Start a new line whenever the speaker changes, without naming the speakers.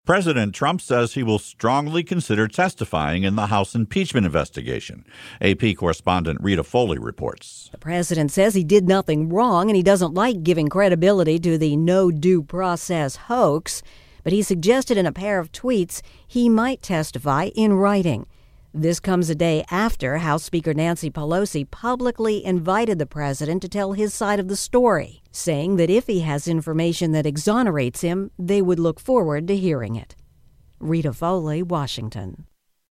President Trump says he will strongly consider testifying in the House impeachment investigation. AP correspondent Rita Foley reports.
The president says he did nothing wrong and he doesn't like giving credibility to the no due process hoax, but he suggested in a pair of tweets he might testify in writing. This comes a day after House Speaker Nancy Pelosi publicly invited the president to tell his side of the story, saying that if he has information that exonerates him, they would look forward to hearing it. Rita Foley, Washington.